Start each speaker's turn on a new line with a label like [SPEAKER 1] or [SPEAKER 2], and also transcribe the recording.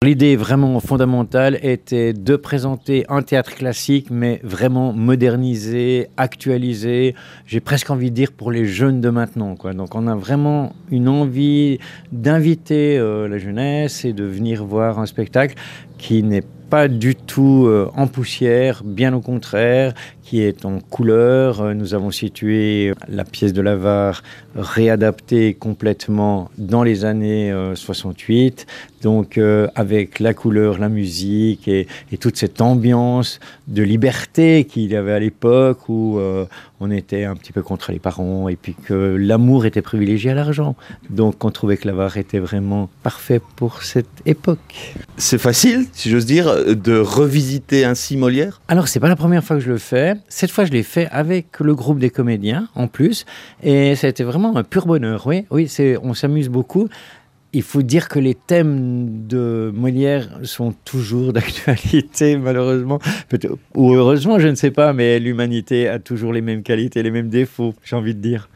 [SPEAKER 1] L'idée vraiment fondamentale était de présenter un théâtre classique, mais vraiment modernisé, actualisé. J'ai presque envie de dire pour les jeunes de maintenant, quoi. Donc on a vraiment une envie d'inviter la jeunesse et de venir voir un spectacle qui n'est pas du tout en poussière, bien au contraire, qui est en couleur. Nous avons situé la pièce de Lavare réadaptée complètement dans les années 68, donc avec la couleur, la musique et toute cette ambiance de liberté qu'il y avait à l'époque où on était un petit peu contre les parents et puis que l'amour était privilégié à l'argent. Donc on trouvait que Lavare était vraiment parfait pour cette époque.
[SPEAKER 2] C'est facile, si j'ose dire, de revisiter ainsi Molière?
[SPEAKER 1] Alors, c'est pas la première fois que je le fais. Cette fois, je l'ai fait avec le groupe des comédiens, en plus. Et ça a été vraiment un pur bonheur. Oui, oui, on s'amuse beaucoup. Il faut dire que les thèmes de Molière sont toujours d'actualité, malheureusement. Ou heureusement, je ne sais pas, mais l'humanité a toujours les mêmes qualités, les mêmes défauts, j'ai envie de dire.